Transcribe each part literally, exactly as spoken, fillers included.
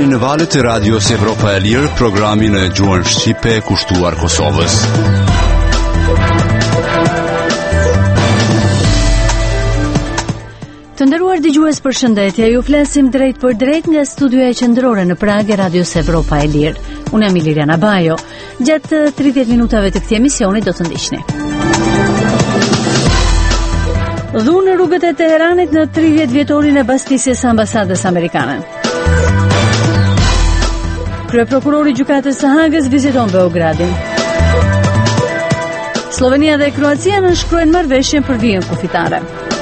në valët e Radios Evropa e Lirë, programin e gjuhën shqipe kushtuar Kosovës. Të nderuar dëgjues, përshëndetje. Ju flasim drejt për drejt nga studioja qendrore në Prag e Radios Evropa e Lirë. Unë jam Liliana Bajo. Gjatë tridhjetë minutave të këtij emisioni do të ndiqni. Dhunë në rrugët e Teheranit në tridhjetë vjetorin e bastisjes së ambasadës amerikane. Kryeprokurori i gjykatës së Hagës viziton Beogradin. Slovenia dhe Kroacia nënshkruajnë marrëveshjen për vijën kufitare.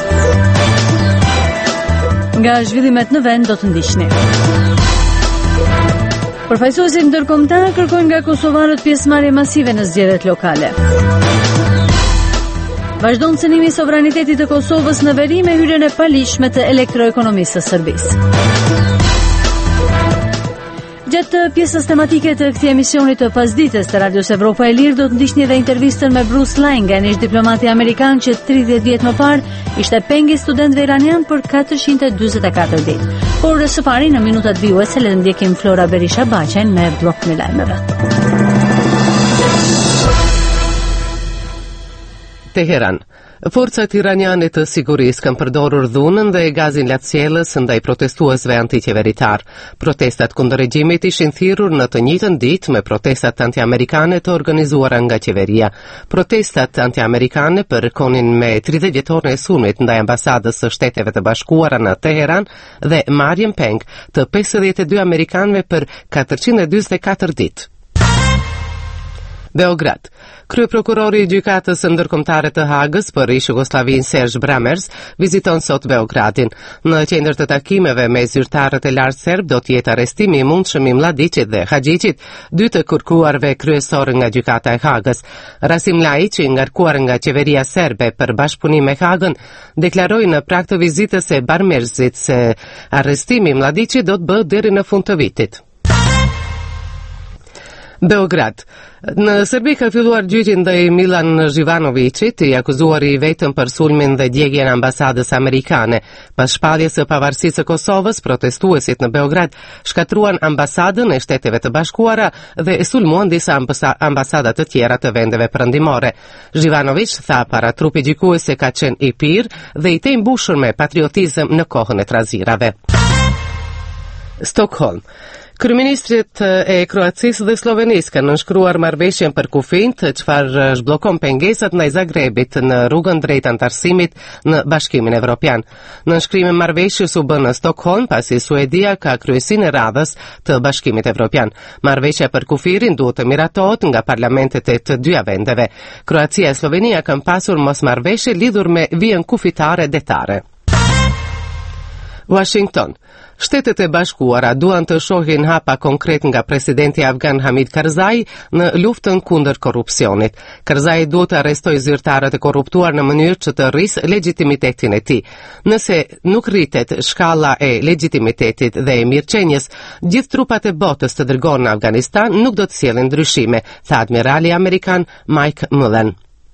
Nga zhvillimet në vend do të ndiqni. Përfaqësuesit ndërkombëtar kërkojnë nga kosovarët pjesëmarrje masive në zgjedhjet lokale. Vazhdon cënimi i sovranitetit të Kosovës në veri me hyrjen e paligjshme të elektroekonomisë së Serbisë. Gjatë pjesës tematike të këtij emisioni të pasdites të Radios Evropa e Lirë do të ndiqni edhe intervistën me Bruce Lange, ish diplomati amerikan që tridhjetë vjet më parë ishte pengi studentëve iranian për katërqind e dyzet e katër ditë. Por së pari në minutat vijuese le të ndjekim Flora Berisha Baqen me blokun e lajmeve. Teheran. Forcat iraniane të sigurisë kanë përdorur dhunën dhe gazin lacjelës ndaj protestuesve antiqeveritar. Protestat kundër regjimit ishin thirrur në të njëjtën ditë me protestat antiamerikane të organizuara nga qeveria. Protestat antiamerikane përkonin me tridhjetë vjetorin e sulmit ndaj ambasadës së Shteteve të Bashkuara në Teheran dhe marrjen peng të pesëdhjetë e dy amerikanëve për katërqind e dyzet e katër ditë. Beograd. Kryeprokurori i gjykatës së ndërkombëtare të Hagës për ish Jugosllavin Serge Bramers viziton sot Beogradin. Në qendër të takimeve me zyrtarët e lartë serb do të jetë arrestimi i mundshëm i Mladiçit dhe Haxhiçit, dy të kërkuarve kryesorë nga gjykata e Hagës. Rasim Ljajić, i ngarkuar nga qeveria serbe për bashkëpunim me Hagën, deklaroi në prag të vizitës së Brammersit se arrestimi i Mladiçit do të bëhet deri në fund të vitit. Beograd. Në Serbi ka filluar gjyqi ndaj Milan Zhivanovićit, i akuzuar i vetëm për sulmin dhe djegjen e ambasadës amerikane. Pas shpalljes së pavarësisë së Kosovës, protestuesit në Beograd shkatruan ambasadën e Shteteve të Bashkuara dhe sulmuan disa ambasada të tjera të vendeve perëndimore. Zhivanović tha para trupit gjykues se ka qenë i pirë dhe i tej mbushur me patriotizëm në kohën e trazirave. Stockholm. Kryeministrit e Kroacisë dhe Slovenisë kanë nënshkruar marrëveshjen për kufijt, çfarë zhbllokon pengesat ndaj Zagrebit në rrugën drejt antarësimit në Bashkimin Evropian. Nënshkrimi i marrëveshjes u bë në Stockholm pasi Suedia ka kryesinë e radhës të Bashkimit Evropian. Marrëveshja për kufirin duhet të miratohet nga parlamentet e të dyja vendeve. Kroacia e Slovenia kanë pasur mosmarrëveshje lidhur me vijën kufitare detare. Washington. Shtetet e Bashkuara duan të shohin hapa konkret nga presidenti afgan Hamid Karzai në luftën kundër korrupsionit. Karzai duhet të arrestojë zyrtarët e korruptuar në mënyrë që të rrisë legjitimitetin e tij. Nëse nuk rritet shkalla e legjitimitetit dhe e mirëqenies, gjithë trupat e botës të dërgohen në Afganistan nuk do të sjellin ndryshime, tha admirali amerikan Mike Mullen.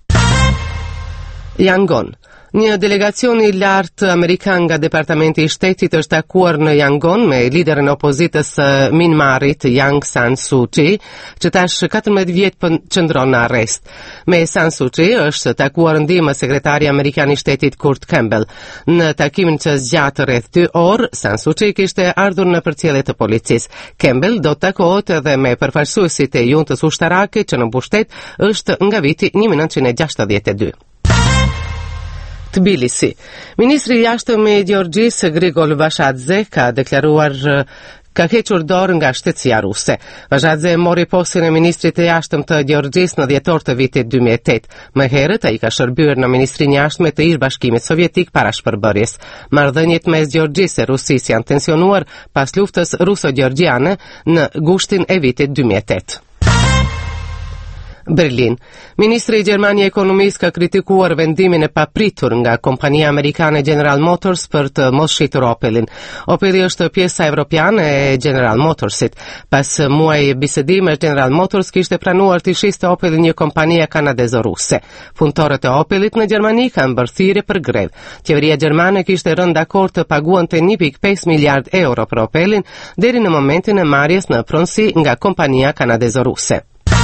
Yangon. Një delegacion i lartë amerikan nga Departamenti i Shtetit është takuar në Yangon me liderin e opozitës së Myanmarit Aung San Suu Kyi, që tash katërmbëdhjetë vjet qëndron në arrest. Me San Suu Kyi është takuar ndihmë sekretari amerikan i Shtetit Kurt Campbell. Në takimin që zgjatë rreth dy orë, San Suu Kyi kishte ardhur në përcjellje të policisë. Campbell do të takohet edhe me përfaqësuesit e juntës ushtarake që në pushtet është nga viti një mijë e nëntëqind e gjashtëdhjetë e dy. Tbilisi. Ministri i jashtëm i Gjeorgjisë Grigol Vashadze ka deklaruar ka hequr dorë nga shtetësia ruse. Vashadze mori postin e ministrit të jashtëm të Gjeorgjisë në dhjetor të vitit dy mijë e tetë. Më herët ai ka shërbyer në Ministrinë e Jashtme të ish Bashkimit Sovjetik para shpërbërjes. Marrëdhëniet mes Gjeorgjisë e Rusisë janë tensionuar pas luftës ruso-gjeorgjiane në gushtin e vitit dy mijë e tetë. Berlin. Ministri i Gjermania e Ekonomisë ka kritikuar vendimin e papritur nga kompania amerikane General Motors për të mos shitur Opelin. Opeli është pjesa evropiane e General Motorsit. Pas muaj bisedime, General Motors kishte pranuar të shiste Opelin një kompania kanadeze-ruse. Punëtorët e Opelit në Gjermani kanë bërë thirrje për grev. Qeveria gjermane kishte rënë dakord të paguante një pikë pesë miliard euro për Opelin deri në momentin e marrjes në pronësi nga kompania kanadeze-ruse.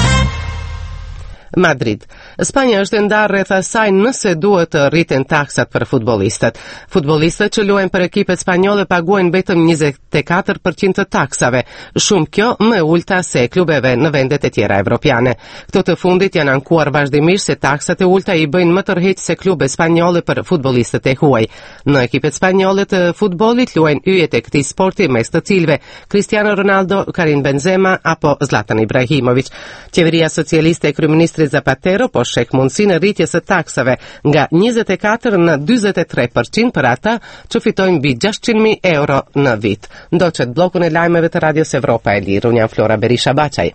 Madrid. Spanja është e ndarë rreth asaj nëse duhet të rriten taksat për futbollistët. Futbollistët që luajnë për ekipet spanjolle paguajnë vetëm njëzet e katër përqind të taksave, shumë kjo më e ulta se klubeve në vendet e tjera evropiane. Këto të fundit janë ankuar vazhdimisht se taksat e ulta i bëjnë më tërheq se klube spanjolle për futbollistët e huaj. Në ekipet spanjolle të futbollit luajnë yjet e këtij sporti, mes të cilëve Cristiano Ronaldo, Karim Benzema apo Zlatan Ibrahimović. Qeveria socialiste e kryeministrit Zapatero po shek mundësinë e rritjes së taksave nga njëzet e katër në dyzet e tre përqind për ata që fitojnë mbi gjashtëqind mijë euro në vit. Ndoqet bllokun e lajmeve të Radios Evropa e Lirë. Unë jam Flora Berisha Baçaj.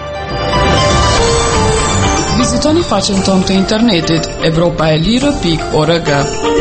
Vizitoni faqen tonë të internetit evropaelire pikë org.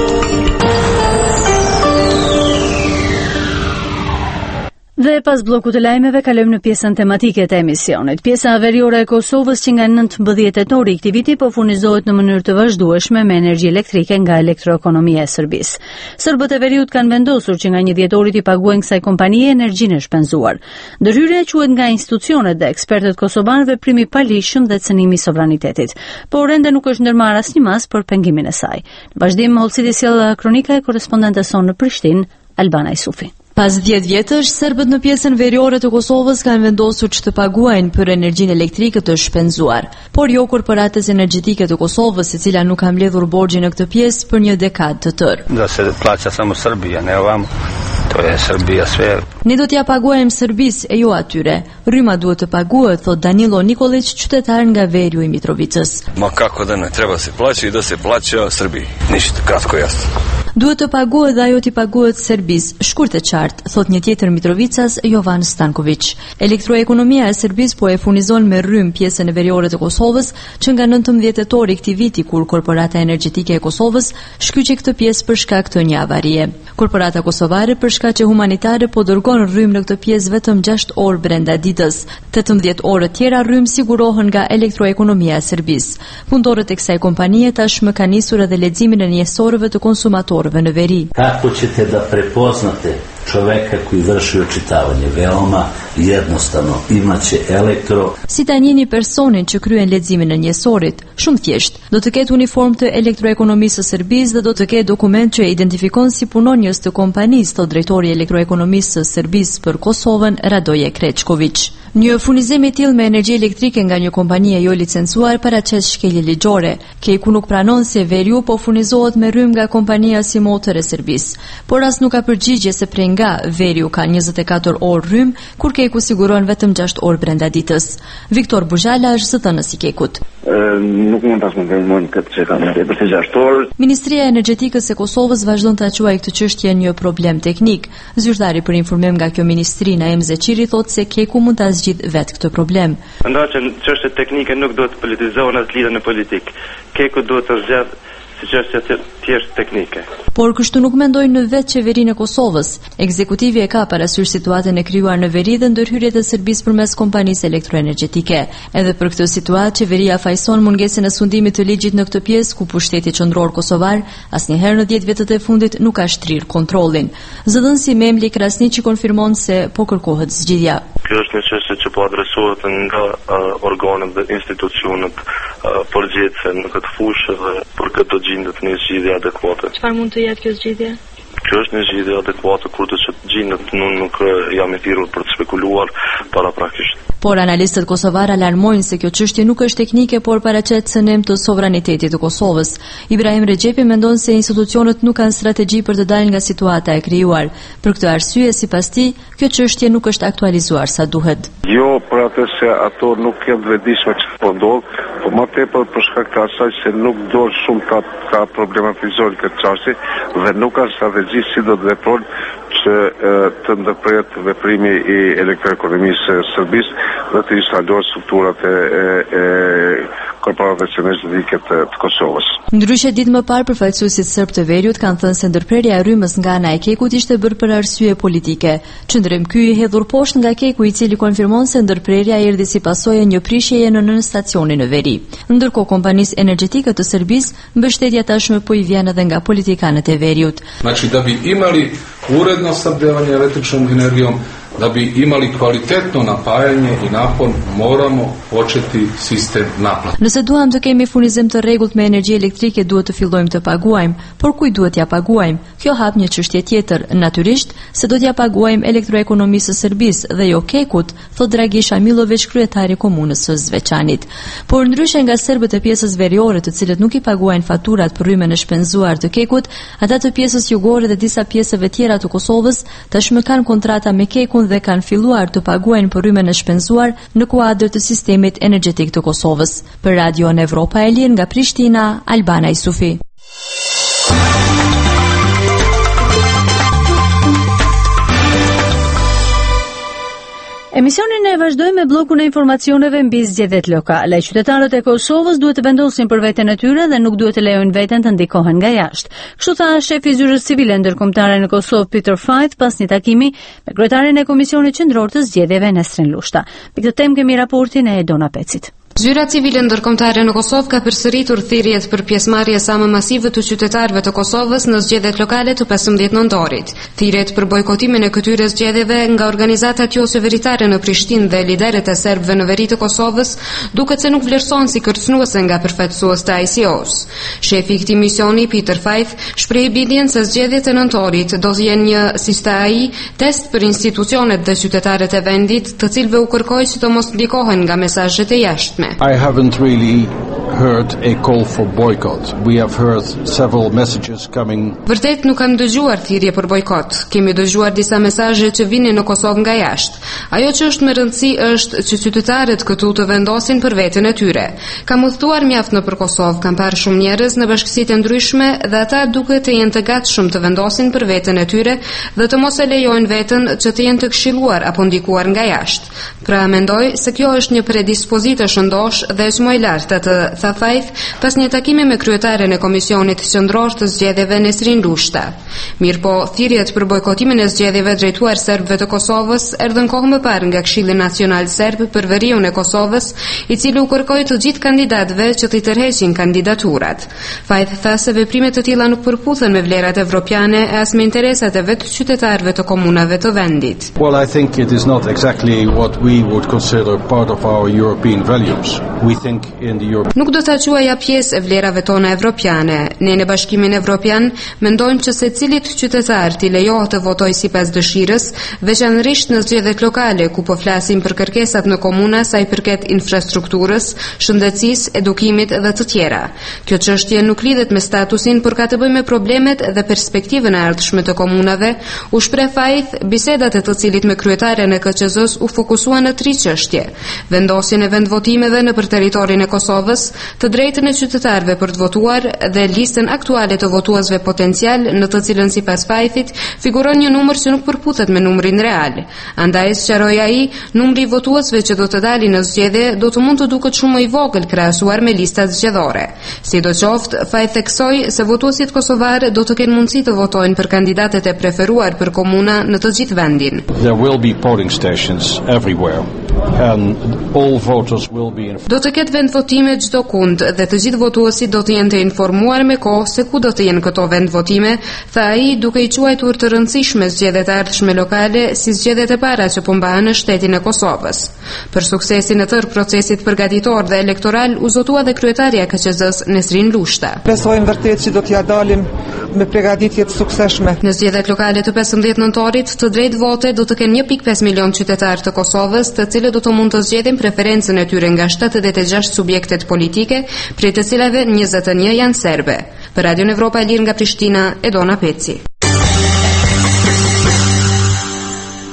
Dhe pas bllokut të lajmeve kalojmë në pjesën tematike të emisionit. Pjesa veriore e Kosovës që nga nëntëmbëdhjetë tetor i këtij viti po furnizohet në mënyrë të vazhdueshme me energji elektrike nga elektroekonomia e Serbisë. Serbët e veriut kanë vendosur që nga një dhjetorit i paguajnë kësaj kompanie energjinë e shpenzuar. Ndërhyrja quhet nga institucionet dhe ekspertët kosovanë veprimi i palishëm dhe cënimi i sovranitetit, por ende nuk është ndërmarrë asnjë mas për pengimin e saj. Në vazhdim, Holciti sjell kronika e korrespondentes sonë në Prishtinë, Albana Isufi. Pas dhjetë vjetësh, serbët në pjesën veriore të Kosovës kanë vendosur që të paguajnë për energjinë elektrike të shpenzuar, por jo korporatës energjetike të Kosovës, e cila nuk ka mbledhur borxhin në këtë pjesë për një dekadë të tërë. Da se plaća samo Serbia, ne ovamo. To je Serbia sve. Ne do t'ja paguajmë Serbisë e jo atyre. Rryma duhet të paguhet, thot Danilo Nikolić, qytetar nga Verju i Mitrovicës. Ma kako da ne treba se plaća i da se plaća Srbiji. Ništa, kratko jasno. Duhet të paguhet dhe ajo t'i paguhet Serbisë, shkurt e qartë, thot një tjetër Mitrovicas, Jovan Stanković. Elektroekonomia e Serbisë po e furnizon me rrym pjesën e veriore të Kosovës, që nga nëntëmbëdhjetë tetor i këtij viti, kur Korporata Energjetike e Kosovës shkyqi këtë pjesë për shkak të një avarie. Korporata kosovare për shkaqe humanitare po dërgon rrym në këtë pjesë vetëm gjashtë orë brenda ditës. tetëmbëdhjetë orë tjera rrym sigurohen nga elektroekonomia e Serbisë. Punëtorët e kësaj kompanie tashmë kanë nisur edhe leximin e njesorëve të konsumatorëve në veri. Kako ćete da prepoznate čoveka koji vrši očitavanje? Veoma jednostavno, imaće elektro. Si ta njihni personin që kryen leximin e njesorit? Shumë thjesht. Do të ketë uniform të elektroekonomisë së Serbisë dhe do të ketë dokument që e identifikon si punonjës të kompanisë, thot drejtori i elektroekonomisë së Serbisë për Kosovën, Radoje Krečković. Një furnizim i tillë me energji elektrike nga një kompani e jo licencuar paraqes shkelje ligjore. Keku nuk pranon se Veriu po furnizohet me rrym nga kompania si Motor e Serbisë, por as nuk ka përgjigje se prej nga Veriu ka njëzet e katër orë rrym, kur Keku siguron vetëm gjashtë orë brenda ditës. Viktor Buzhala është zëdhënës i Kekut. Nuk mund ta konfirmojmë këtë që kanë tepër se gjashtë orë. Ministria e Energjetikës e Kosovës vazhdon ta quajë këtë çështje një problem teknik. Zyrtari për informim nga kjo ministri, Naim Zeçiri, thotë se Keku mund ta zgjidh vetë këtë problem. Mendoj që çështjet teknike nuk duhet të politizohen as lidhen në politikë. Keku duhet të zgjidhë si çështje thjesht teknike. Por kështu nuk mendojnë në vetë qeverinë e Kosovës. Ekzekutivi e ka parasysh situatën e krijuar në veri dhe ndërhyrjet e Serbisë përmes kompanisë elektroenergjetike. Edhe për këtë situatë qeveria fajson mungesën e sundimit të ligjit në këtë pjesë ku pushteti qendror kosovar asnjëherë në dhjetë vjetët e fundit nuk ka shtrirë kontrollin. Zëdhënësi Memli Krasniqi konfirmon se po kërkohet zgjidhja. Kjo është një çështje që po adresohet nga uh, organet dhe institucionet uh, përgjithëse në këtë fushë dhe për këtë do gjendet një zgjidhje adekuate. Çfarë mund të jetë kjo zgjidhje? Kjo është një zgjidhje adekuate kur të që gjendet nuk, nuk jam i thirrur për të spekuluar paraprakisht. Por analistët kosovar alarmojnë se kjo çështje nuk është teknike, por paraqet cënim të sovranitetit të Kosovës. Ibrahim Rexhepi mendon se institucionet nuk kanë strategji për të dalë nga situata e krijuar. Për këtë arsye, sipas tij, kjo çështje nuk është aktualizuar sa duhet. Jo, për atë se ato nuk janë vetëdijshme që po ndodh, por më tepër për shkak të asaj se nuk do shumë ta, ta problematizojnë këtë çështje dhe nuk ka strategji si do të veprojnë që të ndërpret veprimi i elektroekonomisë së Serbisë dhe të instalohet strukturat e, e, e korporacione energjetike të, të Kosovës. Ndryshe ditë më parë përfaqësuesit serb të Veriut kanë thënë se ndërprerja e rrymës nga ana e Kekut ishte bërë për arsye politike. Qëndrim ky i hedhur poshtë nga Keku, i cili konfirmon se ndërprerja erdhi si pasojë një prishjeje në nën stacionin në Veri. Ndërkohë kompanisë energjetike të Serbisë mbështetja tashmë po i vjen edhe nga politikanët e Veriut. Znači da bi imali uredno snabdevanje električnom energijom, da bi imali kvalitetno napajanje i napon, moramo početi sistem naplate. Nëse duam të kemi furnizim të rregullt me energji elektrike, duhet të fillojmë të paguajmë, por kujt duhet ja paguajmë? Kjo hap një çështje tjetër, natyrisht se do t'ja paguajmë elektroekonomisë së Serbisë dhe jo Kekut, thot Dragisha Milović, kryetari i komunës së Zveçanit. Por ndryshe nga serbët e pjesës veriore, të cilët nuk i paguajnë faturat për rrymën e shpenzuar të Kekut, ata të pjesës jugore dhe disa pjesëve tjera të Kosovës tashmë kanë kontrata me Kekun dhe kanë filluar të paguajnë për rrymën e shpenzuar në kuadër të sistemit energjetik të Kosovës. Për Radio Evropa e Lirë nga Prishtina, Albana Isufi. Emisionin e vazhdojmë me bllokun e informacioneve mbi zgjedhjet lokale. Qytetarët e Kosovës duhet të vendosin për veten e tyre dhe nuk duhet të lejojnë veten të ndikohen nga jashtë. Kështu tha shefi i zyrës civile ndërkombëtare në Kosovë Peter Fajt pas një takimi me kryetarin e Komisionit Qendror të Zgjedhjeve Nesrin Lushta. Për këtë temë kemi raportin e Dona Pecit. Zyra civile ndërkombëtare në Kosovë ka përsëritur thirrjet për pjesëmarrje sa më masive të qytetarëve të Kosovës në zgjedhjet lokale të pesëmbëdhjetë nëntorit. Thirrjet për bojkotimin e këtyre zgjedhjeve nga organizatat jo qeveritare në Prishtinë dhe liderët e serbëve në veri të Kosovës duket se nuk vlerësohen si kërcënuese nga përfaqësues të I C O-s. Shefi i këtij misioni Peter Fajt shpreh bindjen se zgjedhjet e nëntorit do të jenë një si ai test për institucionet dhe qytetarët e vendit, të cilëve u kërkoi që të mos ndikohen nga mesazhet e jashtme. I haven't really heard a call for boycott. We have heard several messages coming. Vërtet nuk kam dëgjuar thirrje për bojkot. Kemi dëgjuar disa mesazhe që vinin në Kosovë nga jashtë. Ajo që është më rëndësi është që qytetarët këtu të vendosin për veten e tyre. Kam udhëtuar mjaft nëpër Kosovë, kam parë shumë njerëz në bashkësitë e ndryshme dhe ata duket të jenë të gatshëm të vendosin për veten e tyre dhe të mos e lejojnë veten që të jenë të këshilluar apo ndikuar nga jashtë. Pra mendoj se kjo është një predispozitë shëndosh dhe është më e lartë atë tha Fajt pas një takimi me kryetaren e Komisionit Qendror të Zgjedhjeve Nesrin Lushta. Mirpo, thirrjet për bojkotimin e zgjedhjeve drejtuar serbëve të Kosovës erdhën kohë më parë nga Këshilli Nacional Serb për veriun e Kosovës, i cili u kërkoi të gjithë kandidatëve që të tërheqin kandidaturat. Fajt tha se veprimet të tilla nuk përputhen me vlerat evropiane e as me interesat e vetë qytetarëve të komunave të vendit. Well, I think it is not exactly what we would consider part of our European values. We think in the Europe... Nuk do ta quaja pjesë e vlerave tona evropiane. Ne në Bashkimin Evropian mendojmë që secilit qytetar t'i lejohet të votojë sipas dëshirës, veçanërisht në zgjedhjet lokale ku po flasim për kërkesat në komuna sa i përket infrastrukturës, shëndetësisë, edukimit dhe të tjera. Kjo çështje nuk lidhet me statusin, por ka të bëjë me problemet dhe perspektivën e ardhshme të komunave. U shpreh Fajt, bisedat e të cilit me kryetaren e K Q Z-s u fokusuan në tri çështje: vendosjen e vendvotimeve në për territorin e Kosovës, të drejtën e qytetarëve për të votuar dhe listën aktuale të votuesve potencial, në të cilën sipas Fajtit figuron një numër që nuk përputhet me numrin real. Andaj, sqaroi ai, numri i votuesve që do të dalin në zgjedhje do të mund të duket shumë i vogël krahasuar me listat zgjedhore. Sidoqoftë, Fajt theksoi se votuesit kosovar do të kenë mundësi të votojnë për kandidatet e preferuar për komuna në të gjithë vendin. There will be polling stations everywhere. And all voters will be do të ketë vendvotime çdo kund dhe të gjithë votuesit do të jenë të informuar me kohë se ku do të jenë këto vendvotime, tha ai, duke i quajtur të rëndësishme zgjedhjet e ardhshme lokale si zgjedhjet e para që po mbahen në shtetin e Kosovës. Për suksesin e tërë procesit përgatitor dhe elektoral u zotua dhe kryetaria e K Q Z-s Nesrin Lushta. Besojmë vërtet që do t'ja dalim me përgatitje të suksesshme. Në zgjedhjet lokale të pesëmbëdhjetë nëntorit, të drejtë vote do të kenë një pikë pesë milion qytetarë të Kosovës, të cilët do të mund të zgjedhin preferencën e tyre nga shtatëdhjetë e gjashtë subjektet politike, prej të cilave njëzet e një janë serbe. Për Radio Evropa e Lirë nga Prishtina, Edona Peci.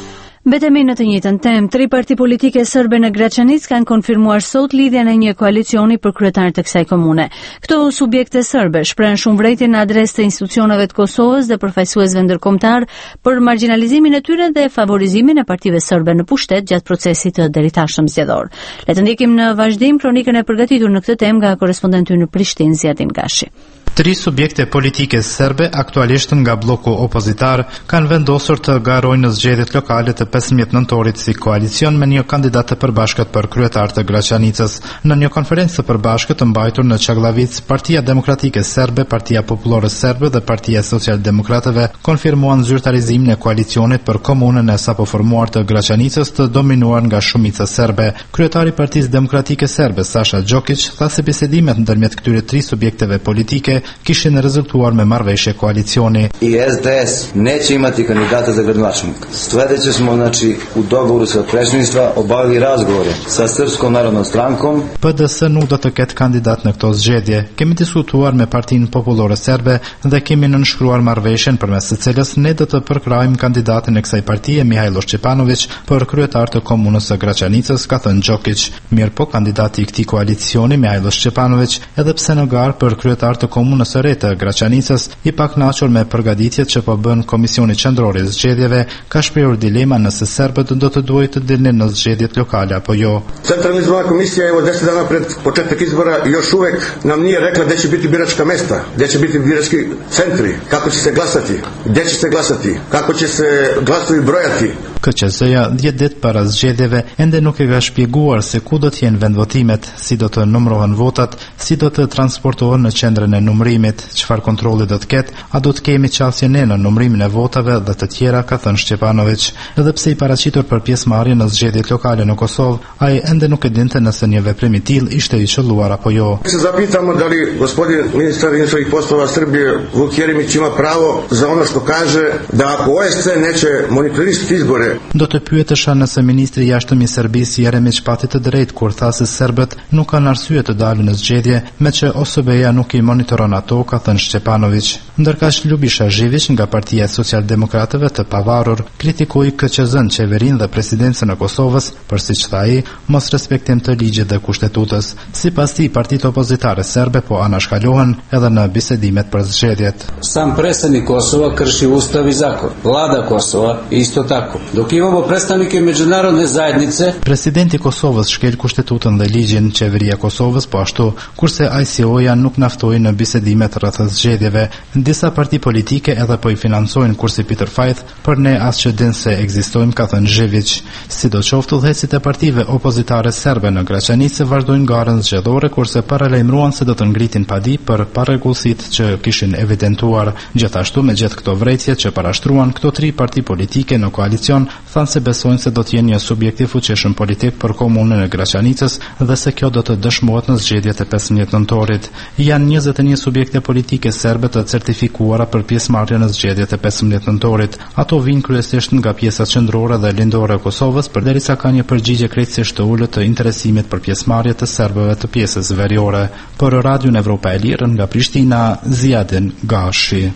Mbetemi në të njëjtën temë, tri parti politike serbe në Graçanic kanë konfirmuar sot lidhjen e një koalicioni për kryetar të kësaj komune. Këto subjekte serbe shprehen shumëvrejtje në adresë të institucioneve të Kosovës dhe përfaqësuesve ndërkombëtar për marginalizimin e tyre dhe favorizimin e partive serbe në pushtet gjatë procesit të deritashëm zgjedhor. Le të ndjekim në vazhdim kronikën e përgatitur në këtë temë nga korrespondenti në Prishtinë Ziadin Gashi. Tri subjekte politike serbe, aktualisht nga bloku opozitar, kanë vendosur të garojnë në zgjedhjet lokale të pesëmbëdhjetë nëntorit si koalicion me një kandidat të përbashkët për kryetar të Graçanicës. Në një konferencë të përbashkët të mbajtur në Çaklavic, Partia Demokratike Serbe, Partia Popullore Serbe dhe Partia Socialdemokratëve konfirmuan zyrtarizimin e koalicionit për komunën e sapo formuar të Graçanicës të dominuar nga shumica serbe. Kryetari i Partisë Demokratike Serbe, Sasha Djokic, tha se bisedimet ndërmjet këtyre tri subjekteve politike kishin rezultuar me marrëveshje koalicioni. I S D S neće imati kandidata za gradonačelnika. Sledeće smo, znači, u dogovoru sa predsjedništva obavili razgovore sa Srpskom narodnom strankom. P D S nuk do të ketë kandidat në këto zgjedhje. Kemi diskutuar me Partinë Popullore Serbe dhe kemi nënshkruar marrëveshjen përmes së cilës ne do të përkrajmë kandidatin e kësaj partie, Mihajlo Shqipanović, për kryetar të komunës së Graçanicës, ka thënë Djokic. Mirë po, kandidati i këtij koalicioni, Mihajlo Shqipanović, edhe pse në garë për kryetar të komunës së re të Graçanicës, i pakënaqur me përgatitjet që po bën Komisioni Qendror i Zgjedhjeve, ka shprehur dilema nëse serbët do të duajë të dilnin në zgjedhjet lokale apo jo. Centralna izborna komisija evo deset dana pred početak izbora još uvek nam nije rekla gde će biti biračka mesta, gde će biti birački centri, kako će se glasati, gde će se glasati, kako će se glasovi brojati. K Q Z-ja dhjetë ditë para zgjedhjeve ende nuk e ka shpjeguar se ku do të jenë vendvotimet, si do të numërohen votat, si do të transportohen në qendrën e numërimit, çfarë kontrolli do të ketë, a do të kemi qasje ne në numërimin e votave dhe të tjera, ka thënë Shqepanović. Edhe pse i paraqitur për pjesëmarrje në zgjedhjet lokale në Kosovë, ai ende nuk e dinte nëse një veprim i tillë ishte i qelluar apo jo. Se zapitamo da li gospodin ministar inostranih poslova Srbije Vuk Jeremić ima pravo za ono što kaže da ako O S C neće monitorisati izbore. Do të pyetesha nëse ministri i jashtëm i Serbisë Jeremić pati të drejtë kur tha se serbët nuk kanë arsye të dalin në zgjedhje, me që O S B-ja nuk i monitoron ato, ka thënë Shqepanović. Ndërkaq Ljubisha Zhivić nga Partia Socialdemokratëve të pavarur kritikoi K Q Z-n, qeverinë dhe presidencën e Kosovës për, siç tha ai, mos respektim të ligjit dhe kushtetutës. Sipas tij, partitë opozitare serbe po anashkalohen edhe në bisedimet për zgjedhjet. Sam predstavnik Kosova krši ustav i zakon. Vlada Kosova isto tako. Dok imamo predstavnike međunarodne zajednice. Presidenti i Kosovës shkel kushtetutën dhe ligjin, qeveria e Kosovës po ashtu, kurse I C O-ja nuk naftoi në bisedimet rreth zgjedhjeve. Disa parti politike edhe po i financojnë kursi Peter Fajth, për ne as që din se ekzistojmë, ka thënë Zhivić. Sidoqoftë, udhëheqësit e partive opozitare serbe në Graçanicë vazhdojnë garën zgjedhore, kurse paralajmëruan se do të ngritin padi për parregullsitë që kishin evidentuar. Gjithashtu, me gjithë këto vrejtje që parashtruan, këto tri parti politike në koalicion thanë se besojnë se do të jenë një subjekt i fuqishëm politik për komunën e Graçanicës dhe se kjo do të dëshmohet në zgjedhjet e pesëmbëdhjetë nëntorit. Janë njëzet e një subjekte politike serbe të certifikuara për pjesëmarrje në zgjedhjet e pesëmbëdhjetë nëntorit. Ato vijnë kryesisht nga pjesa qendrore dhe lindore e Kosovës, përderisa ka një përgjigje krejtësisht të ulët të interesimit për pjesëmarrje të serbëve të pjesës veriore. Për Radion Evropa e Lirë nga Prishtina, Ziadin Gashi.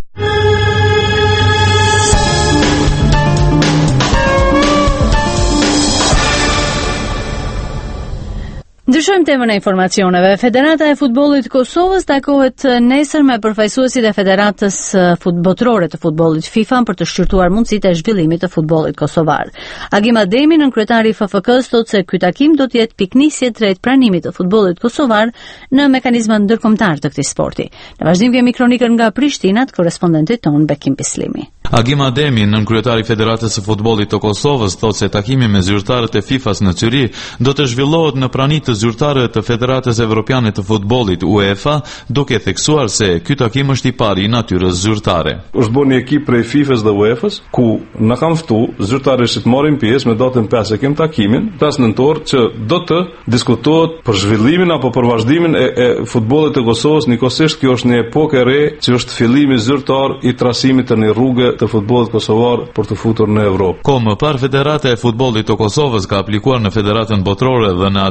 Ndryshojmë temën e informacioneve. Federata e futbollit Kosovës takohet nesër me përfaqësuesit e Federatës Botërore të Futbollit FIFA për të shqyrtuar mundësitë e zhvillimit të futbollit kosovar. Agim Ademi, nënkryetari i F F K-s, thotë se ky takim do të jetë piknisje drejt pranimit të futbollit kosovar në mekanizmat ndërkombëtar të këtij sporti. Në vazhdim kemi kronikën nga Prishtina të korrespondentit ton Bekim Pislimi. Agim Ademi, nënkryetari i Federatës së Futbollit të Kosovës, thotë se takimi me zyrtarët e FIFA-s në Cyri do të zhvillohet në prani të zyrtarët të Federatës Evropiane të Futbollit UEFA, duke theksuar se ky takim është i pari i natyrës zyrtare. Është bërë një ekip prej FIFA-s dhe UEFA-s, ku na kanë ftuar zyrtarët që të marrin pjesë me datën pesë e kem takimin, pesë nëntor, që do të diskutohet për zhvillimin apo për vazhdimin e, e futbollit të Kosovës. Nikosisht kjo është një epokë e re që është fillimi zyrtar i trasimit të një rrugë të futbollit kosovar për të futur në Evropë. Ko më parë, Federata e Futbollit të Kosovës ka aplikuar në Federatën Botërore dhe në atë evropiane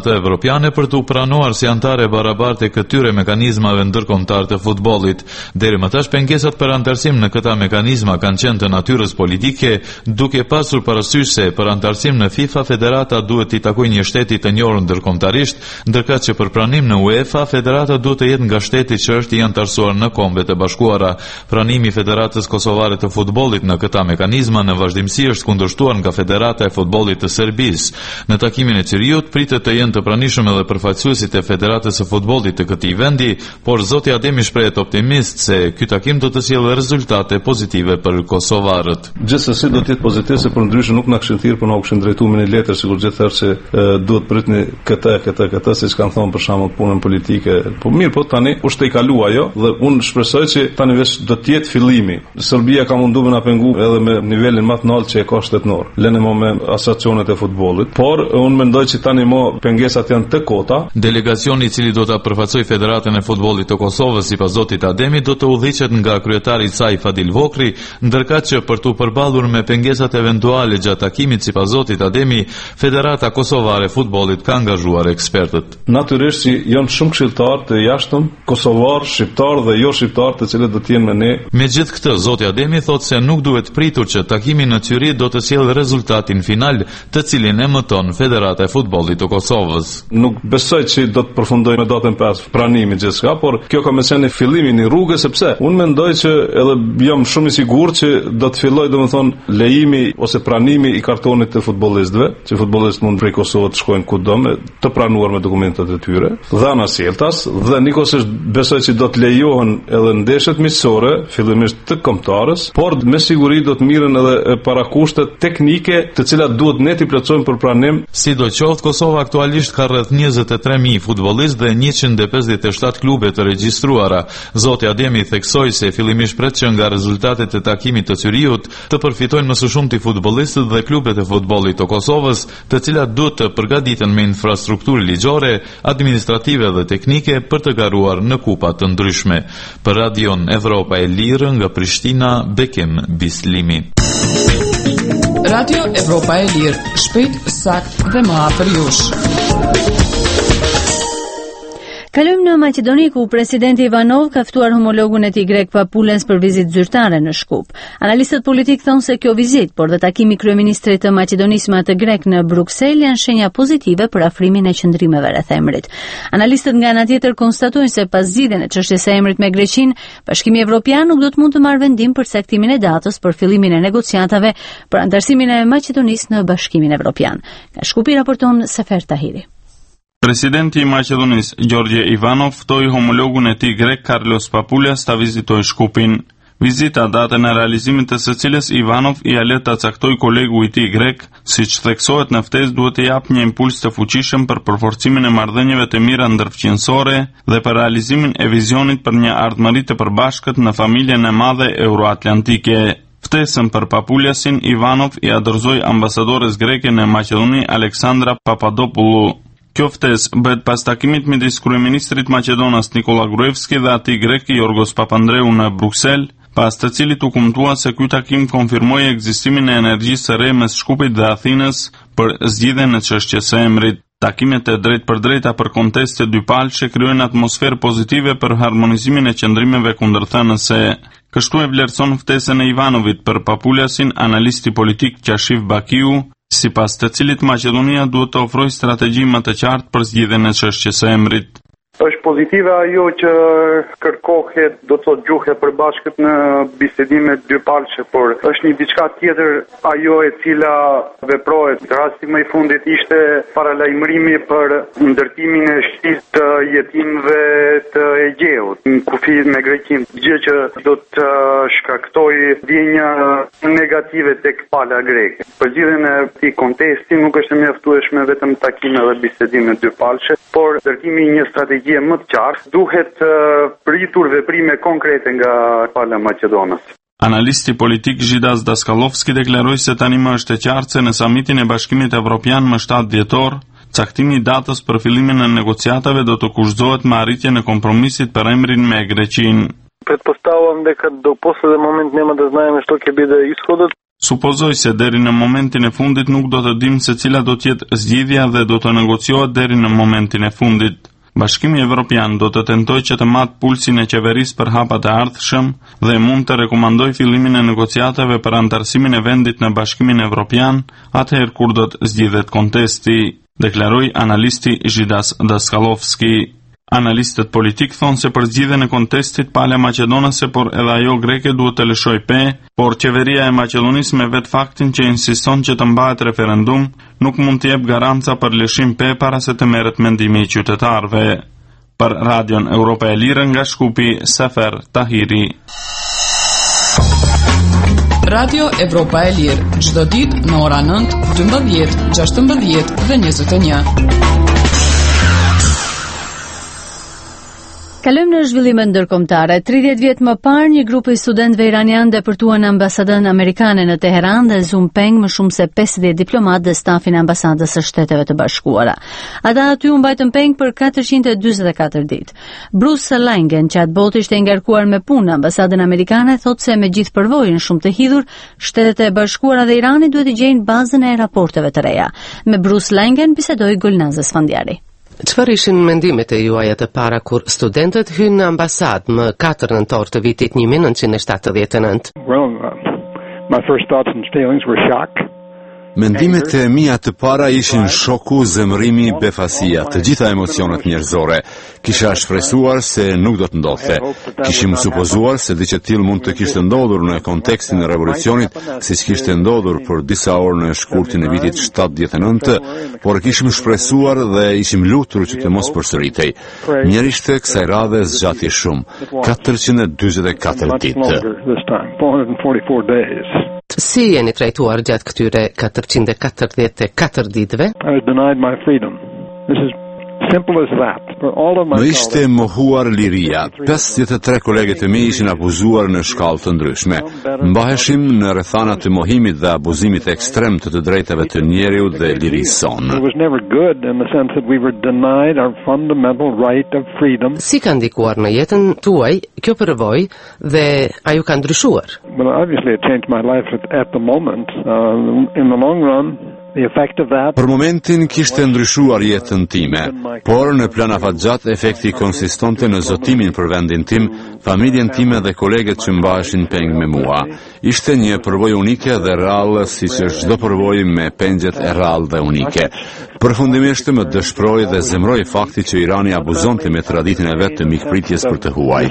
Evropiane për të pranuar si antare barabartë e këtyre mekanizmave ndërkombëtar të futbollit. Deri më tash pengesat për antarësim në këta mekanizma kanë qenë të natyrës politike, duke pasur parasysh se për antarësim në FIFA federata duhet t'i takojë një shteti të njohur ndërkombëtarisht, ndërkëse që për pranim në UEFA federata duhet të jetë nga shteti që është i antarësuar në Kombet e Bashkuara. Pranimi i Federatës Kosovare të futbollit në këta mekanizma në vazhdimsi është kundërshtuar nga Federata e Futbollit të Serbisë. Në takimin e Ciriut pritet të jenë të pranishëm edhe përfaqësuesit e Federatës së Futbollit të këtij vendi, por zoti Ademi shprehet optimist se ky takim do të sjellë rezultate pozitive për kosovarët. Gjithsesi do të jetë pozitiv se përndryshe nuk na kishin thirrë, por na kishin drejtuar me një letër sikur gjithë thërë se e, duhet pritni këtë këtë këtë siç kanë thonë për shembull punën politike. Po mirë, po tani është e kaluar ajo dhe unë shpresoj që tani vesh do të jetë fillimi. Serbia ka munduar me na pengu edhe me nivelin më të lartë që e ka shtetënor. Lënë më me asociacionet e futbollit, por unë mendoj që tani mo pengesat janë të kota. Delegacioni i cili do ta përfaqësojë Federatën e Futbollit të Kosovës sipas zotit Ademi do të udhëhiqet nga kryetari i saj Fadil Vokri, ndërkëse që për të përballur me pengesat eventuale gjatë takimit sipas zotit Ademi, Federata Kosovare e Futbollit ka angazhuar ekspertët. Natyrisht që janë shumë këshilltarë të jashtëm, kosovar, shqiptar dhe jo shqiptar, të cilët do të jenë me ne. Megjithë këtë, zoti Ademi thotë se nuk duhet pritur që takimi në Zyri do të sjellë rezultatin final, të cilin emëton Federata e Futbollit të Kosovës. Nuk besoj që do të përfundoj me datën pesë pranimi gjithçka, por kjo ka më qenë fillimi i rrugës, sepse unë mendoj që edhe jam shumë i sigurt që do të fillojë domethënë lejimi ose pranimi i kartonit të futbollistëve, që futbollistët mund prej Kosovës të shkojnë kudo me të pranuar me dokumentat e tyre. Dhana Sjeltas dhe nikosisht besoj që do të lejohen edhe ndeshjet miqësore, fillimisht të kombëtarës, por me siguri do të mirën edhe parakushtet teknike, të cilat duhet ne t'i plotësojmë për pranim. Sidoqoftë, Kosova aktualisht ka rreth njëzet e tre mijë futbollistë dhe njëqind e pesëdhjetë e shtatë klube të regjistruara. Zoti Ademi theksoi se fillimisht pret që nga rezultatet e takimit të Zyriut të përfitojnë më së shumti futbollistët dhe klubet e futbollit të Kosovës, të cilat duhet të përgatiten me infrastrukturë ligjore, administrative dhe teknike për të garuar në kupa të ndryshme. Për Radion Evropa e Lirë nga Prishtina, Bekim Bislimi. Radio Evropa e Lirë, shpejt, sakt dhe më afër jush. Kalojmë në Maqedoni, ku presidenti Ivanov ka ftuar homologun e tij grek Papulens për vizitë zyrtare në Shkup. Analistët politik thonë se kjo vizitë, por dhe takimi i kryeministrit të Maqedonisë me atë grek në Bruksel janë shenja pozitive për afrimin e qëndrimeve rreth emrit. Analistët nga ana tjetër konstatojnë se pas zgjidhjen e çështjes së emrit me Greqinë, Bashkimi Evropian nuk do të mund të marrë vendim për saktimin e datës për fillimin e negociatave për antarësimin e Maqedonisë në Bashkimin Evropian. Nga Shkupi raporton Sefer Tahiri. Presidenti i Maqedonisë, Gjorgje Ivanov, ftoi homologun e tij grek Carlos Papoulias ta vizitojë Shkupin. Vizita, datën e realizimit të së cilës Ivanov i alet ta caktoi kolegu i tij grek, siç theksohet në ftesë, duhet të japë një impuls të fuqishëm për përforcimin e marrëdhënieve të mira ndërfqinësore dhe për realizimin e vizionit për një ardhmëri të përbashkët në familjen e madhe euroatlantike. Ftesën për Papouliasin, Ivanov i adërzoi ambasadores greke në Maqedoni Aleksandra Papadopoulou. Kjo ftesë bëhet pas takimit midis kryeministrit maqedonas Nikola Gruevski dhe atij grek Yorgos Papandreou në Bruksel, pas të cilit u kumtua se ky takim konfirmoi ekzistimin e energjisë së re mes Shkupit dhe Athinës për zgjidhjen e çështjes së emrit. Takimet e drejt për drejta për konteste dypalçe krijojnë atmosferë pozitive për harmonizimin e qëndrimeve kundërthënëse. Kështu e vlerëson ftesën e Ivanovit për Papouliasin analisti politik Qashif Bakiu, sipas të cilit Maqedonia duhet të ofrojë strategji më të qartë për zgjidhjen e çështjes së emrit. Është pozitive ajo që kërkohet, do të thotë gjuhë e përbashkët në bisedime dypalçe, por është një diçka tjetër ajo e cila veprohet. Rasti më i fundit ishte paralajmërimi për ndërtimin e shtëpisë të jetimëve të Egeut në kufi me Greqinë, gjë që do të shkaktojë ndjenja negative tek pala greke. Për zgjidhjen e këtij kontesti nuk është mjaftueshme vetëm takime dhe bisedime dypalçe, por ndërtimi i një strategjie më të qartë, duhet uh, pritur veprime konkrete nga pala Maqedonas. Analisti politik Zhidas Daskalovski deklaroi se tani më është e qartë se në samitin e Bashkimit Evropian më shtatë dhjetor, caktimi i datës për fillimin e negociatave do të kushtohet me arritjen e kompromisit për emrin me Greqinë. Предпоставам дека до последен момент нема да знаеме што ќе биде исходот. Supozoj se deri në momentin e fundit nuk do të dim se cila do të jetë zgjidhja dhe do të negociohet deri në momentin e fundit. Bashkimi Evropian do të tentojë që të matë pulsin e qeverisë për hapat e ardhshëm dhe mund të rekomandoj fillimin e negociatave për antarësimin e vendit në Bashkimin Evropian, atëherë kur do të zgjidhet kontesti, deklaroi analisti Zhidas Daskalovski. Analistët politik thonë se për zgjidhjen e kontestit pala maqedonase por edhe ajo greke duhet të lëshojë pe, por qeveria e Maqedonisë me vetë faktin që insiston që të mbahet referendum, nuk mund të jep garanca për lëshim pe para se të merret mendimi i qytetarëve. Për Radion Europa e Lirë nga Shkupi, Sefer Tahiri. Radio Europa e Lirë, çdo ditë në ora nëntë, dymbëdhjetë, gjashtëmbëdhjetë dhe njëzet e një. Kalojmë në zhvillime ndërkombëtare. tridhjetë vjet më parë, një grup i studentëve iranian depërtuan në ambasadën amerikane në Teheran dhe zum peng më shumë se pesëdhjetë diplomatë dhe stafin e ambasadës së Shteteve të Bashkuara. Ata aty u mbajtën peng për katërqind e dyzet e katër ditë. Bruce Langen, që atë botë ishte ngarkuar me punë në ambasadën amerikane, thotë se me gjithë përvojën shumë të hidhur, Shtetet e Bashkuara dhe Irani duhet të gjejnë bazën e raporteve të reja. Me Bruce Langen bisedoi Gulnaza Sfandiari. Çfarë ishin mendimet e juaja të para kur studentët hynë në ambasadë më katër nëntor të vitit nineteen seventy-nine? Well, uh, my first thoughts and feelings were shock. Mendimet e mia të para ishin shoku, zemërimi, befasia, të gjitha emocionet njerëzore. Kisha shpresuar se nuk do të ndodhte. Kishim supozuar se diçka e tillë mund të kishte ndodhur në kontekstin e revolucionit, siç kishte ndodhur për disa orë në shkurtin e vitit shtatëdhjetë, por kishim shpresuar dhe ishim lutur që të mos përsëritej. Mjerishte kësaj radhe zgjati shumë, katërqind e dyzet e katër ditë. Si jeni trajtuar gjatë këtyre katërqind e katërdhjetë e katër ditëve? I was denied my freedom. This is simple as that. For all of my Më ishte mohuar liria. pesëdhjetë e tre kolegët e mi ishin abuzuar në shkallë të ndryshme. Mbaheshim në rrethana të mohimit dhe abuzimit ekstrem të të drejtave të njeriut dhe lirisë sonë. It was never good in the sense that we were denied our fundamental right of freedom. Si ka ndikuar në jetën tuaj kjo përvojë dhe a ju ka ndryshuar? Well, obviously it changed my life at, at the moment. Uh, in the long run, the effect of that. Për momentin kishte ndryshuar jetën time, por në plan afatgjat efekti konsistonte në zotimin për vendin tim, familjen time dhe kolegët që mbaheshin peng me mua. Ishte një përvojë unike dhe rrallë, siç është çdo përvojë me pengjet e rrallë dhe unike. Përfundimisht më dëshproi dhe zemroi fakti që Irani abuzonte me traditën e vet të mikpritjes për të huaj.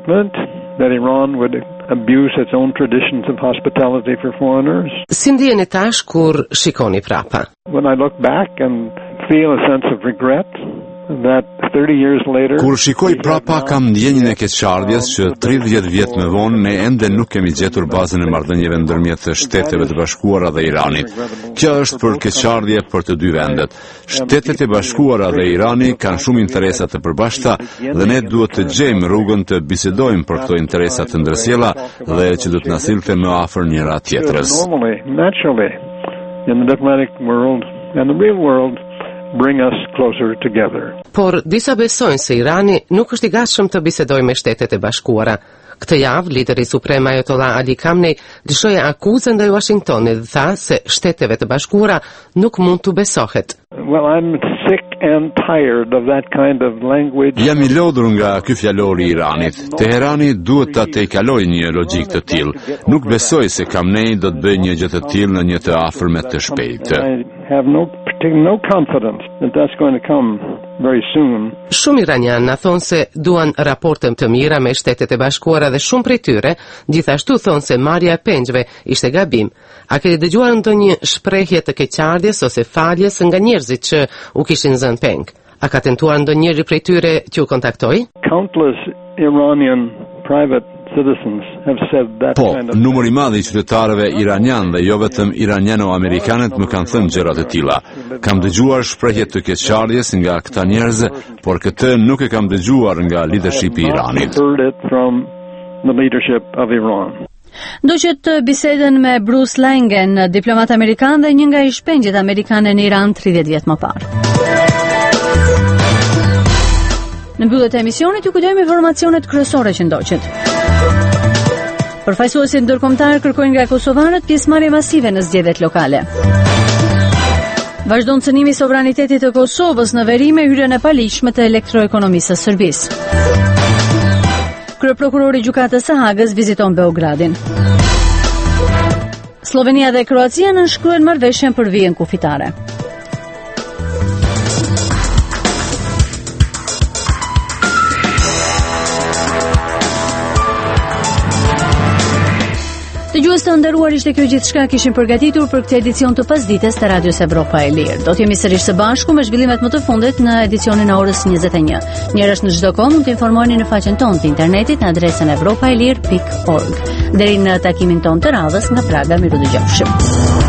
That Iran would abuse its own traditions of hospitality for foreigners. Si ndjeni tash kur shikoni prapa? When I look back and feel a sense of regret that thirty years later. Kur shikoj prapa kam ndjenjën e keqardhjes që tridhjetë vjet më vonë ne ende nuk kemi gjetur bazën e marrëdhënieve ndërmjet Shteteve të Bashkuara dhe Iranit. Kjo është për keqardhje për të dy vendet. Shtetet e Bashkuara dhe Irani kanë shumë interesa të përbashkëta dhe ne duhet të gjejmë rrugën të bisedojmë për këto interesa të ndërsjella dhe që do të na sillte më afër njëra tjetrës. Normally, naturally, in the diplomatic world and the real world, bring us closer together. Por disa besojnë se Irani nuk është i gatshëm të bisedojë me Shtetet e Bashkuara. Këtë javë, lideri suprem Ayatollah Ali Khamenei lëshoi akuzën ndaj Washingtonit dhe tha se Shteteve të Bashkuara nuk mund të besohet. Well, I'm sick and tired of that kind of language. Jam i lodhur nga ky fjalori i Iranit. Teherani duhet ta tejkalojë një logjik të tillë. Nuk besoj se Khamenei do të bëjë një gjë të tillë në një të afërme të shpejtë. I have no no confidence that that's going to come very soon. Shumë iranianë na thonë se duan raporte të mira me Shtetet e Bashkuara dhe shumë prej tyre gjithashtu thonë se marrja e pengjve ishte gabim. A keni dëgjuar ndonjë shprehje të keqardhjes ose faljes nga njerëzit që u kishin zënë peng? A ka tentuar ndonjëri prej tyre që u kontaktoi? Countless Iranian private citizens have said that po, kind of numër i madh i qytetarëve iranian dhe jo vetëm iraniano-amerikanët më kanë thënë gjëra të tilla. Kam dëgjuar shprehje të keqardhjes nga këta njerëz, por këtë nuk e kam dëgjuar nga leadershipi i Iranit. Do që të bisedën me Bruce Langen, diplomat amerikan dhe një nga i shpengjet amerikane në Iran tridhjetë vjet më parë. Në mbyllje të emisionit ju kujtojmë informacionet kryesore që ndoqët. Përfaqësuesit ndërkombëtar kërkojnë nga kosovarët pjesëmarrje masive në zgjedhjet lokale. Vazhdon cënimi i sovranitetit të Kosovës në veri me hyrjen e paligjshme të elektroekonomisë së Serbisë. Kryeprokurori i gjykatës së Hagës viziton Beogradin. Slovenia dhe Kroacia nënshkruajnë marrëveshjen për vijën kufitare. Dëgjues të nderuar, ishte kjo gjithçka kishin përgatitur për këtë edicion të pasdites të Radios Evropa e Lirë. Do të jemi sërish së bashku me zhvillimet më të fundit në edicionin e orës njëzet e një. Njerësh në çdo kohë mund të informoheni në faqen tonë të internetit në adresën evropaelir pikë org. Deri në takimin tonë të radhës nga Praga, miru dëgjofshim.